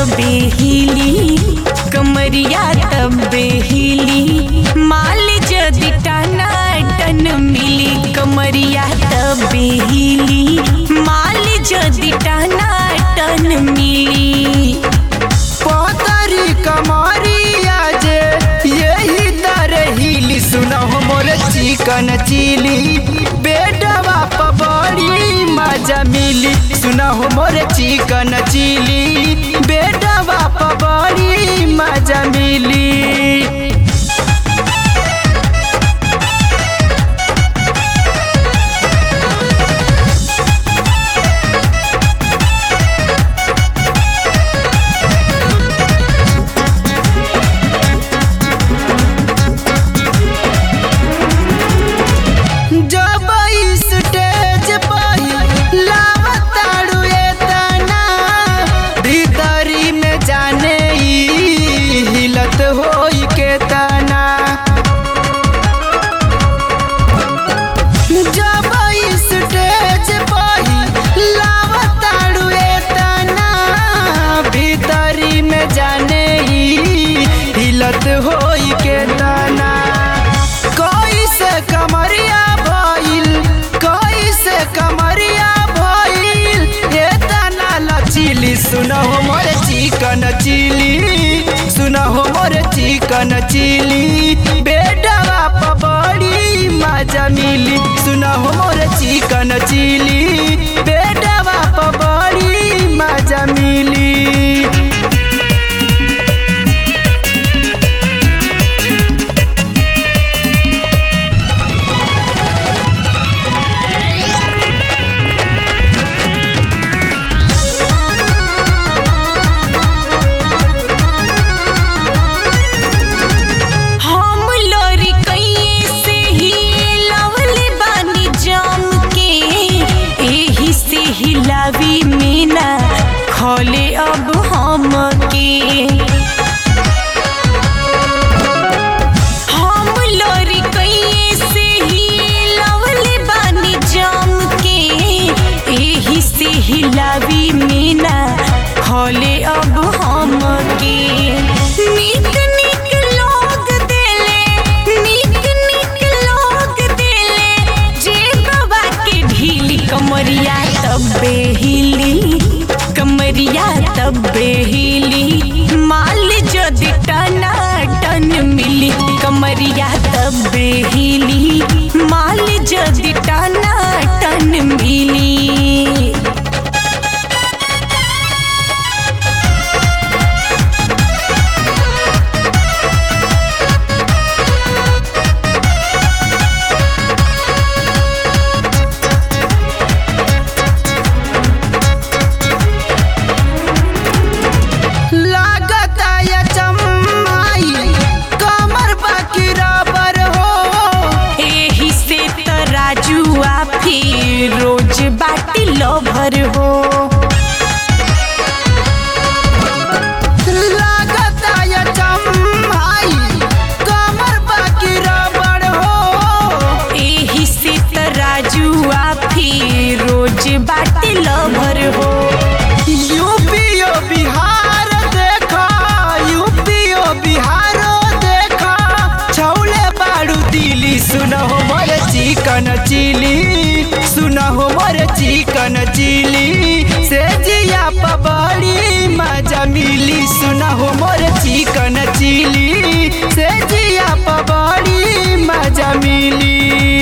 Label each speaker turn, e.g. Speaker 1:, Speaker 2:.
Speaker 1: तबे हिली कमरिया तबे हिली माल जदि टना टन मिली कमरिया तबे हिली माल जदि टना टन मिली।
Speaker 2: पतरी कमरिया जे यही तरह हिली सुनहो मोर चिकन चिली बेडवा पर बड़ी मजा मिली सुनहो मोर चिकन चिली बेडवा पर बड़ी मजा मिली। होई के तना कैसे कमरिया भइल कैसे कमरिया भइल ये तना लचीली सुनहो मोर चिकन चिली सुनहो मोर चिकन चिली बेडवा पर बड़ी मजा मिली सुनहो मोर चिकन चिली बेडवा पर बड़ी मजा मिली। हिलावी मीना खोले अब हम लोरी कैसे हिलावले बानी जम के एही से हिलावी मीना खोले अब हम के। निक निक लोग देले निक निक लोग देले जे बाबा के ढीली कमरिया तबे हिली कमरिया तबे हिली माल जदि टना टन मिली कमरिया तबे हिली माल जदि टना टन मिली। रोज बाटी लोभर हो लागता या चम्हाई कमर बाकी रबड़ हो एही से तराजुआ फिर रोज बाटी लोभर हो। यूपीओ बिहार देखा यूपीओ बिहारो देखा छौले बाड़ू दिली सुनहो मोर चिकन चिली सुनहो मोर चिकन चिली से जिया पर बड़ी मजा मिली सुनहो मोर चिकन चिली से जिया पर बड़ी मजा मिली।